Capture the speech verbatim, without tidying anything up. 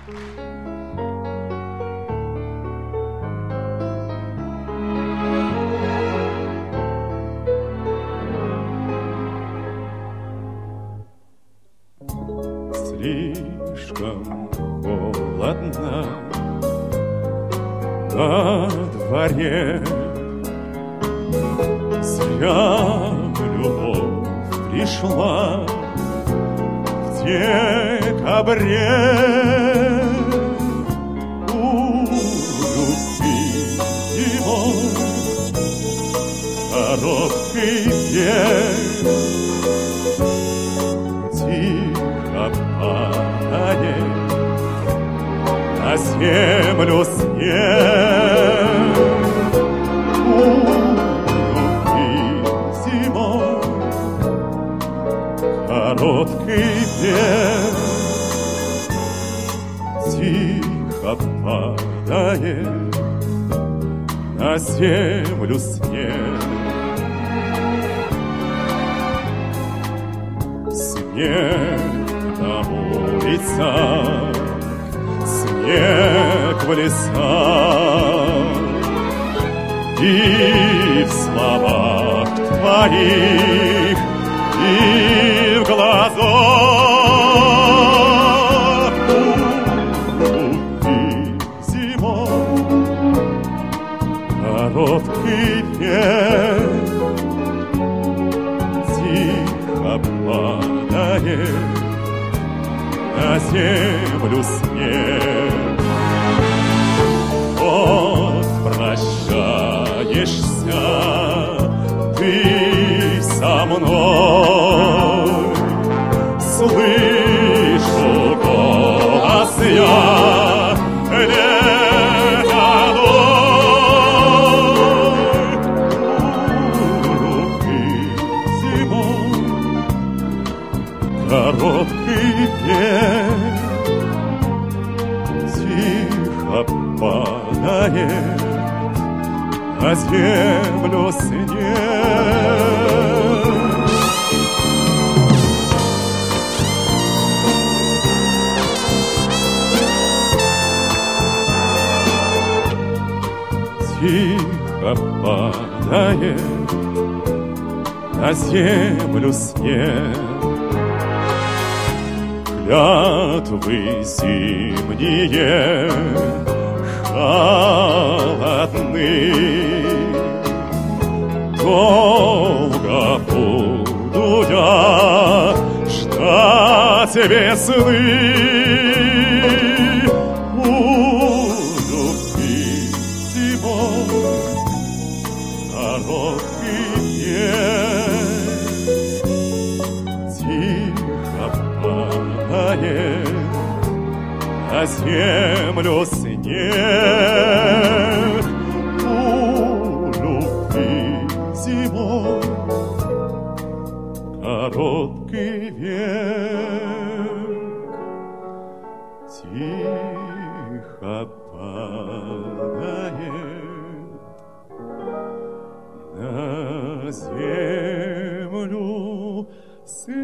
Слишком холодно на дворе, зря любовь пришла в декабре. У любви зимой короткий век, тихо падает на землю снег. У любви зимой короткий век, тихо падает на землю снег. Снег на улицах, снег в лесах, и в словах твоих, и в глазах. У любви зимой короткий век, тихо падает на землю снег. Вот прощаешься ты со мной, слышу голос я летовой. У любви зимой короткий век, тихо падает на землю снег. Тихо падает на землю снег. Клятвы зимние холодны, долго буду я ждать весны. У любви зимой короткий век, тихо падает на землю снег. У любви зимой короткий век, тихо падает на землю снег.